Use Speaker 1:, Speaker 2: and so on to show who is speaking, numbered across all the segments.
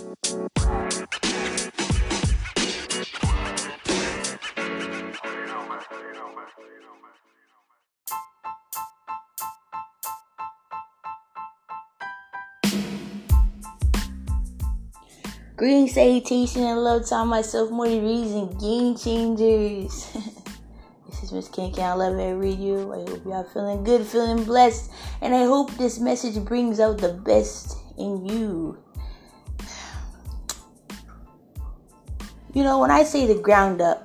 Speaker 1: Greetings, salutation, and love to all my self-motivators and game changers. This is Miss Ken Ken. I love it. I read you. I hope y'all feeling good, feeling blessed, and I hope this message brings out the best in you. You know, when I say the ground up,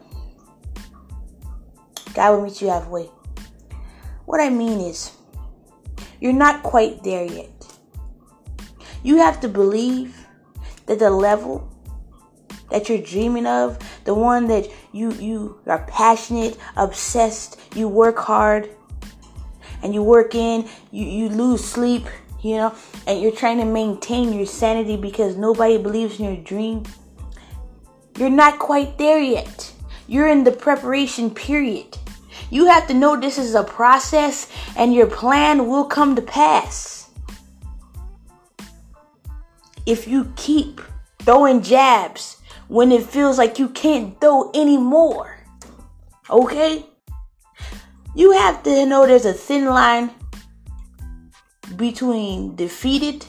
Speaker 1: God will meet you halfway. What I mean is, you're not quite there yet. You have to believe that the level that you're dreaming of, the one that you are passionate, obsessed, you work hard, and you work in, you lose sleep, and you're trying to maintain your sanity because nobody believes in your dream. You're not quite there yet. You're in the preparation period. You have to know this is a process and your plan will come to pass. If you keep throwing jabs when it feels like you can't throw anymore, okay? You have to know there's a thin line between defeated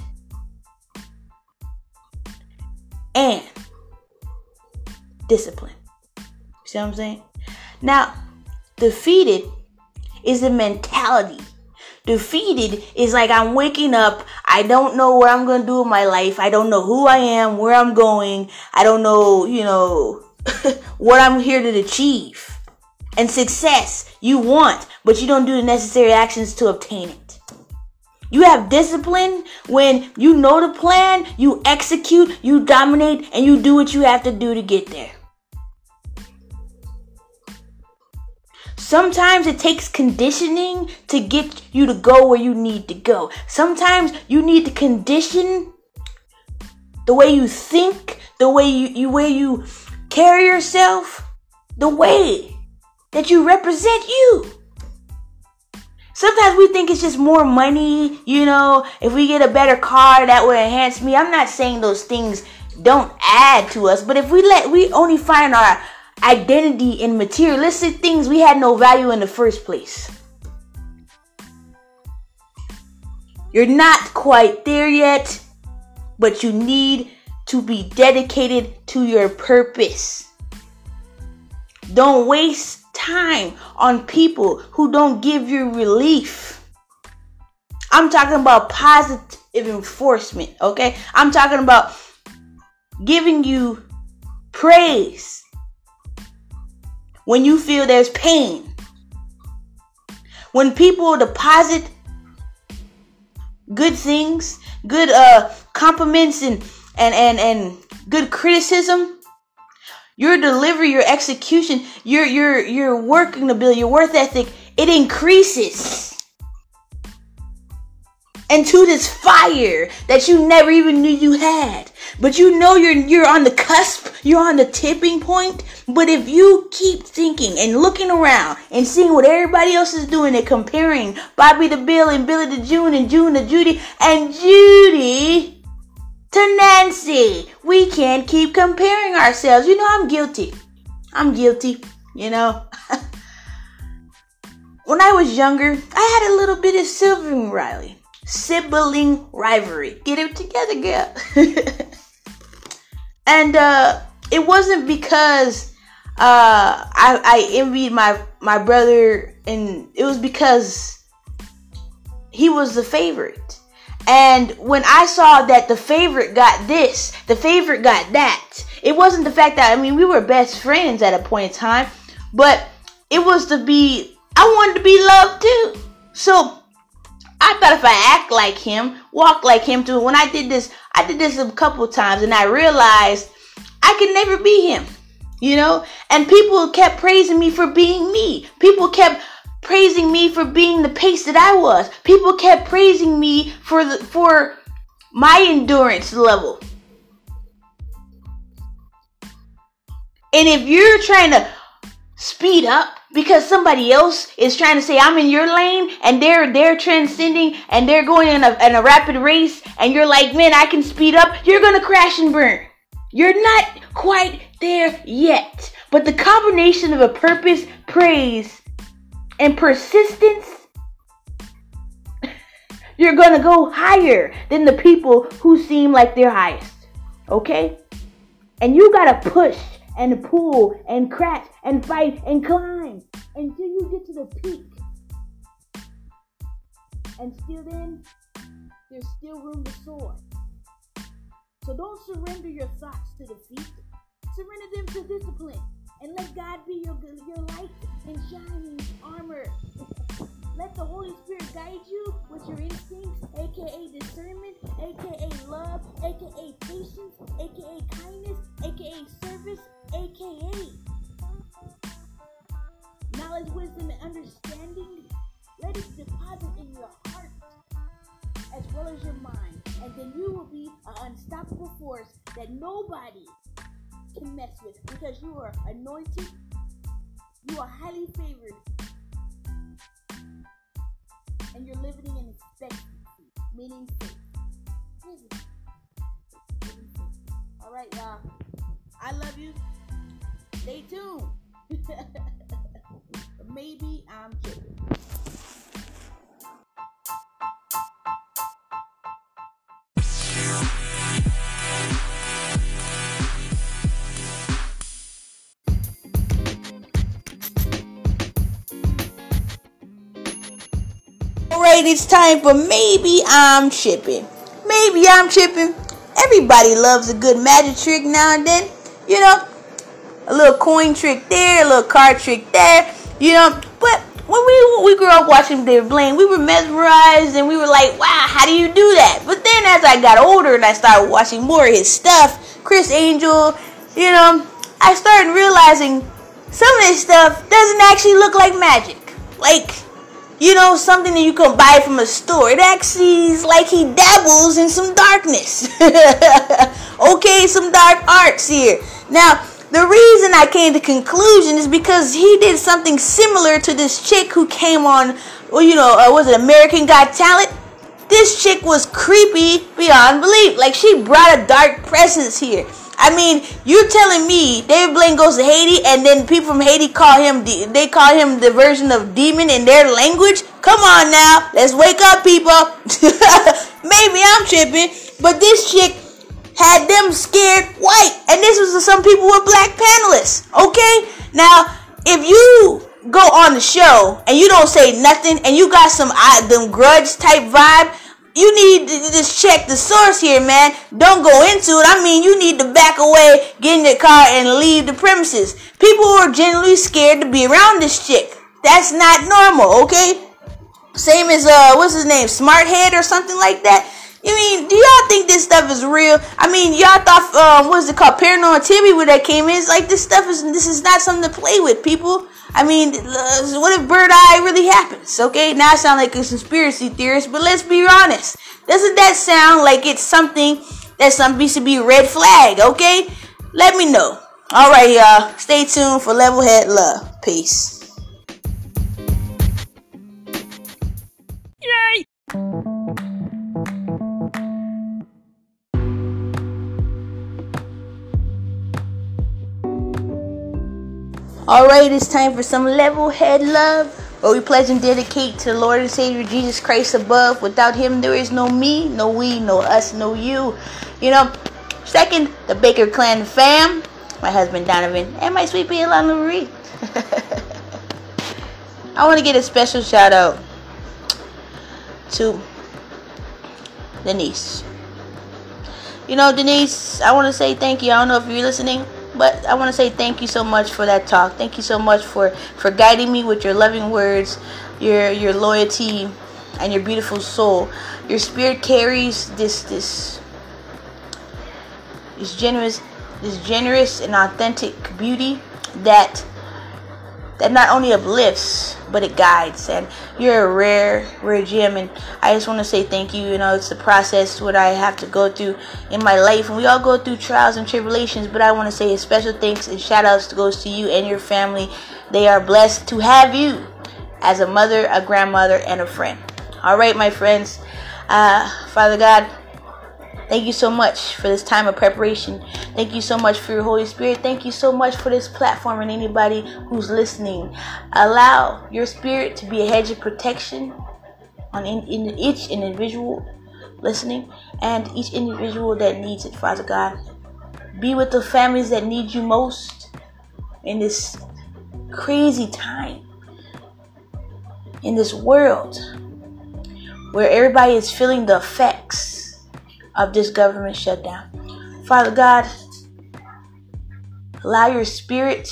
Speaker 1: and discipline. See what I'm saying? Now, defeated is a mentality. Defeated is like I'm waking up. I don't know what I'm going to do with my life. I don't know who I am, where I'm going. I don't know, what I'm here to achieve. And success you want, but you don't do the necessary actions to obtain it. You have discipline when you know the plan, you execute, you dominate, and you do what you have to do to get there. Sometimes it takes conditioning to get you to go where you need to go. Sometimes you need to condition the way you think, the way you carry yourself, the way that you represent you. Sometimes we think it's just more money, if we get a better car that will enhance me. I'm not saying those things don't add to us, but if we only find our identity in materialistic things, we had no value in the first place. You're not quite there yet, but you need to be dedicated to your purpose. Don't waste time on people who don't give you relief. I'm talking about positive enforcement, okay? I'm talking about giving you praise when you feel there's pain. When people deposit good things, good compliments and good criticism, your delivery, your execution, your working ability, your work ethic, it increases. And to this fire that you never even knew you had. But you're on the cusp, you're on the tipping point. But if you keep thinking and looking around and seeing what everybody else is doing and comparing Bobby to Bill and Billy to June and June to Judy and Judy to Nancy, we can't keep comparing ourselves. I'm guilty. When I was younger, I had a little bit of sibling rivalry. Get it together, girl. And it wasn't because I envied my brother, and it was because he was the favorite. And when I saw that the favorite got this, the favorite got that, it wasn't the fact that, we were best friends at a point in time, but it was I wanted to be loved too. So I thought if I act like him, walk like him too. When I did this a couple times, and I realized I could never be him, and people kept praising me for being me. People kept praising me for being the pace that I was. People kept praising me for my endurance level. And if you're trying to speed up because somebody else is trying to say I'm in your lane and they're transcending and they're going in a rapid race and you're like, man, I can speed up, you're gonna crash and burn. You're not quite there yet. But the combination of a purpose, praise, and persistence, you're gonna go higher than the people who seem like they're highest. Okay? And you gotta push and pull and crash and fight and climb until you get to the peak. And still then, there's still room to soar. So don't surrender your thoughts to defeat. Surrender them to discipline. And let God be your light and shining armor. Let the Holy Spirit guide you with your instincts, aka discernment, aka love, aka patience, aka kindness, aka service, aka knowledge, wisdom, and understanding. Let it deposit in your heart as well as your mind. And then you will be an unstoppable force that nobody can mess with, because you are anointed, you are highly favored, and you're living in expectancy, meaning faith. Living faith. All right, y'all. I love you. Stay tuned. Maybe I'm tripping. Alright, it's time for Maybe I'm Tripping. Maybe I'm tripping. Everybody loves a good magic trick now and then. You know, a little coin trick there, a little card trick there. You know, but when we grew up watching David Blaine, we were mesmerized and we were like, wow, how do you do that? But then as I got older and I started watching more of his stuff, Chris Angel, you know, I started realizing some of this stuff doesn't actually look like magic. Like, you know, something that you can buy from a store. It actually is like he dabbles in some darkness. Okay, some dark arts here. Now, the reason I came to conclusion is because he did something similar to this chick who came on, well, you know, was it American Got Talent? This chick was creepy beyond belief. Like, she brought a dark presence here. I mean, you're telling me David Blaine goes to Haiti and then people from Haiti call him the version of demon in their language? Come on now, let's wake up, people. Maybe I'm tripping, but this chick had them scared white, and this was some people were black panelists. Okay, now if you go on the show and you don't say nothing and you got some them grudge type vibe, you need to just check the source here, man. Don't go into it. I mean, you need to back away, get in the car, and leave the premises. People are generally scared to be around this chick. That's not normal, okay? Same as, what's his name? Smarthead or something like that. I mean, do y'all think this stuff is real? I mean, y'all thought, what's it called? Paranormal Activity when that came in. It's like, this is not something to play with, people. I mean, what if Bird Eye really happens? Okay, now I sound like a conspiracy theorist, but let's be honest. Doesn't that sound like it's something that's something to be red flag? Okay, let me know. All right, y'all. Stay tuned for Levelhead Love. Peace. Yay! Alright, it's time for some Levelhead Love, where we pledge and dedicate to the Lord and Savior Jesus Christ above. Without him, there is no me, no we, no us, no you. You know, second, the Baker Clan fam, my husband Donovan, and my sweet pea Alana Marie. I want to get a special shout out to Denise. You know, Denise, I want to say thank you. I don't know if you're listening, but I want to say thank you so much for that talk. Thank you so much for guiding me with your loving words, your loyalty, and your beautiful soul. Your spirit carries this generous and authentic beauty that not only uplifts, but it guides. And you're a rare gem, and I just want to say thank you. You know, it's the process, what I have to go through in my life, and we all go through trials and tribulations, but I want to say a special thanks and shout outs goes to you and your family they are blessed to have you as a mother, a grandmother, and a friend. All right, my friends. Father God, thank you so much for this time of preparation. Thank you so much for your Holy Spirit. Thank you so much for this platform and anybody who's listening. Allow your Spirit to be a hedge of protection on each individual listening and each individual that needs it, Father God. Be with the families that need you most in this crazy time, in this world where everybody is feeling the effects of this government shutdown. Father God, allow your Spirit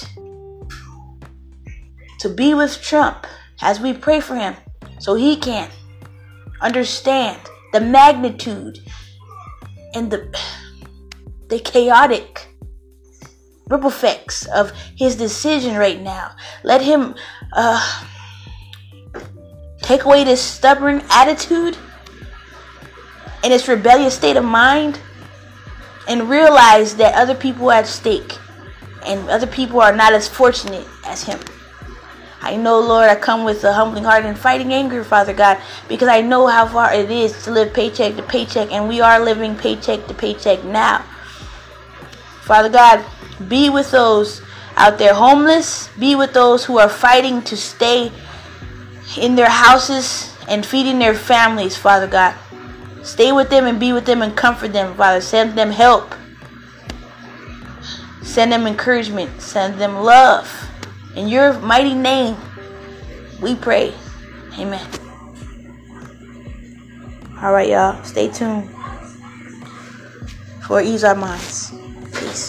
Speaker 1: to be with Trump as we pray for him so he can understand the magnitude and the chaotic ripple effects of his decision right now. Let him take away this stubborn attitude and this rebellious state of mind and realize that other people are at stake and other people are not as fortunate as him. I know, Lord, I come with a humbling heart and fighting anger, Father God, because I know how far it is to live paycheck to paycheck, and we are living paycheck to paycheck now. Father God, be with those out there homeless. Be with those who are fighting to stay in their houses and feeding their families, Father God. Stay with them and be with them and comfort them, Father. Send them help. Send them encouragement. Send them love. In your mighty name, we pray. Amen. All right, y'all. Stay tuned for Ease Our Minds. Peace.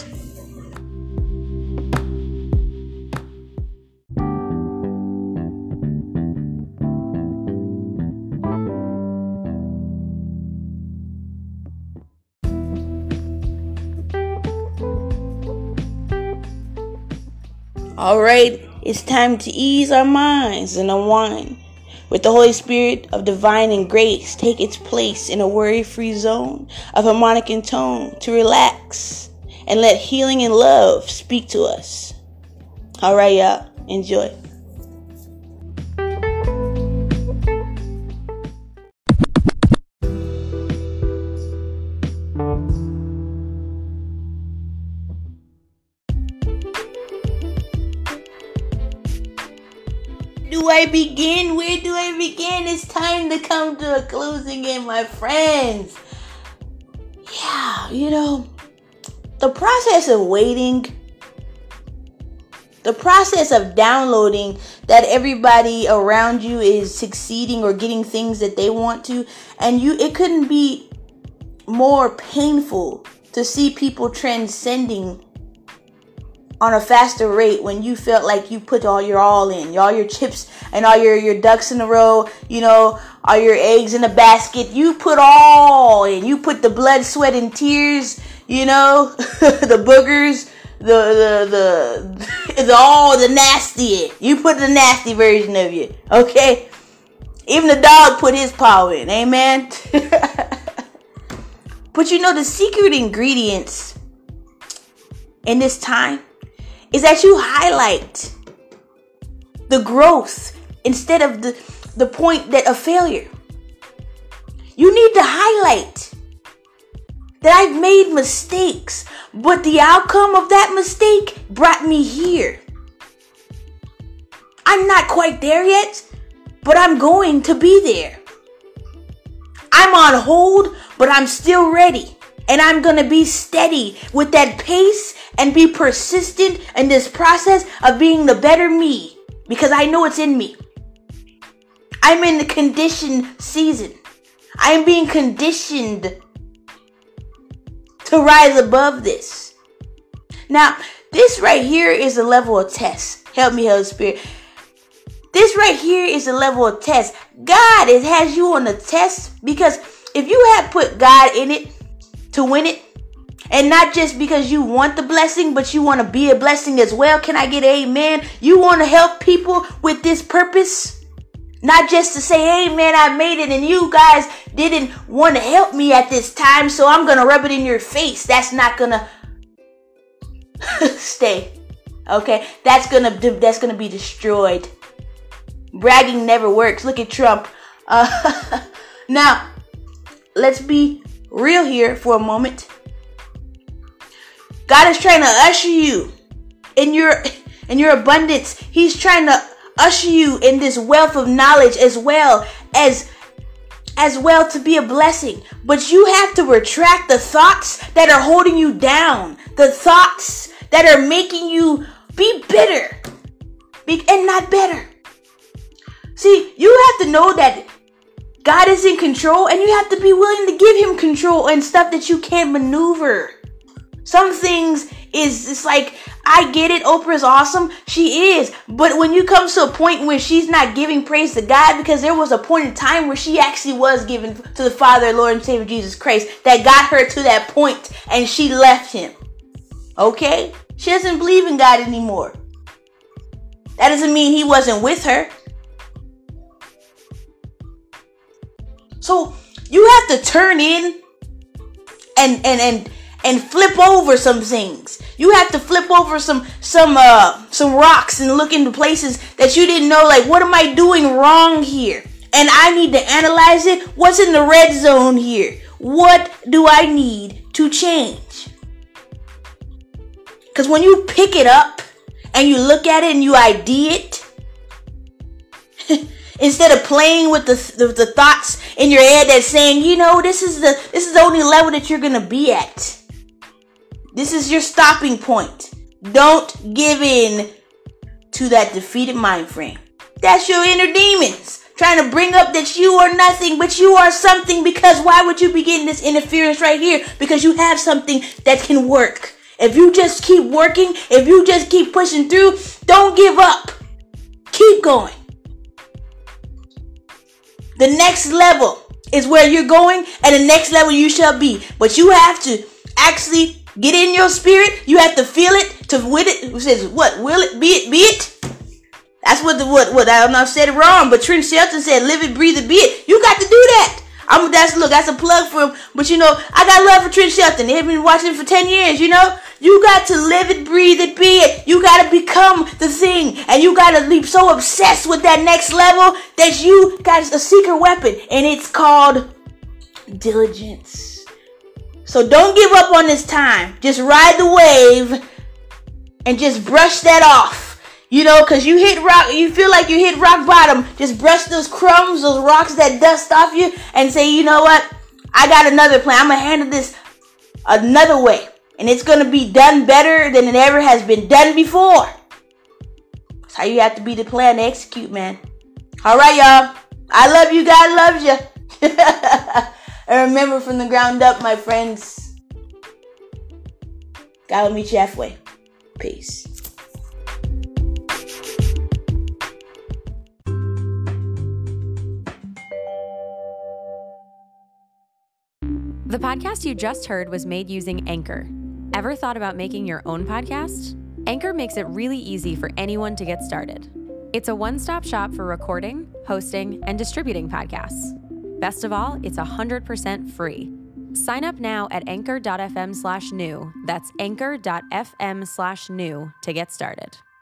Speaker 1: All right, it's time to ease our minds and unwind with the Holy Spirit of divine and grace take its place in a worry-free zone of harmonic and tone to relax and let healing and love speak to us. All right, y'all, enjoy. Where do I begin? It's time to come to a closing again, my friends. Yeah, the process of waiting, the process of downloading that everybody around you is succeeding or getting things that they want to, and it couldn't be more painful to see people transcending on a faster rate when you felt like you put all in, all your chips and all your ducks in a row, all your eggs in a basket. You put all in. You put the blood, sweat, and tears, the boogers, the nasty. You put the nasty version of you, okay? Even the dog put his paw in, amen? But the secret ingredients in this time is that you highlight the growth instead of the point of failure. You need to highlight that I've made mistakes, but the outcome of that mistake brought me here. I'm not quite there yet, but I'm going to be there. I'm on hold, but I'm still ready. And I'm going to be steady with that pace and be persistent in this process of being the better me, because I know it's in me. I'm in the conditioned season. I'm being conditioned to rise above this. Now, this right here is a level of test. Help me, Holy Spirit. This right here is a level of test. God has you on the test, because if you had put God in it to win it, and not just because you want the blessing, but you want to be a blessing as well. Can I get an amen? You want to help people with this purpose, not just to say, amen, I made it, and you guys didn't want to help me at this time, so I'm going to rub it in your face. That's not going to stay. Okay, that's gonna be destroyed. Bragging never works. Look at Trump. Now, let's be real here for a moment. God is trying to usher you in your abundance. He's trying to usher you in this wealth of knowledge as well to be a blessing. But you have to retract the thoughts that are holding you down, the thoughts that are making you be bitter and not better. See, you have to know that God is in control, and you have to be willing to give him control and stuff that you can't maneuver. Some things it's like, I get it, Oprah's awesome, she is, but when you come to a point where she's not giving praise to God, because there was a point in time where she actually was giving to the Father, Lord and Savior Jesus Christ, that got her to that point, and she left him. Okay? She doesn't believe in God anymore. That doesn't mean he wasn't with her. So you have to turn in and flip over some things. You have to flip over some rocks and look into places that you didn't know, like, what am I doing wrong here? And I need to analyze it. What's in the red zone here? What do I need to change? Because when you pick it up and you look at it and you ID it, instead of playing with the thoughts in your head that's saying, this is the only level that you're gonna be at. This is your stopping point. Don't give in to that defeated mind frame. That's your inner demons trying to bring up that you are nothing, but you are something. Because why would you be getting this interference right here? Because you have something that can work. If you just keep working, if you just keep pushing through, don't give up. Keep going. The next level is where you're going, and the next level you shall be. But you have to actually get in your spirit. You have to feel it to with it. It says, what? Will it be it? Be it? That's what I don't know if I said it wrong, but Trent Shelton said, live it, breathe it, be it. You got to do that. That's a plug for him. But I got love for Trent Shelton. They've been watching for 10 years, You got to live it, breathe it, be it. You got to become the thing. And you got to be so obsessed with that next level that you got a secret weapon. And it's called diligence. So don't give up on this time. Just ride the wave and just brush that off. Because you hit rock, you feel like you hit rock bottom. Just brush those crumbs, those rocks, that dust off you, and say, you know what? I got another plan. I'm going to handle this another way. And it's going to be done better than it ever has been done before. That's how you have to be the plan to execute, man. All right, y'all. I love you. God loves you. And remember, from the ground up, my friends, God will meet you halfway. Peace.
Speaker 2: The podcast you just heard was made using Anchor. Ever thought about making your own podcast? Anchor makes it really easy for anyone to get started. It's a one-stop shop for recording, hosting, and distributing podcasts. Best of all, it's 100% free. Sign up now at anchor.fm/new. That's anchor.fm/new to get started.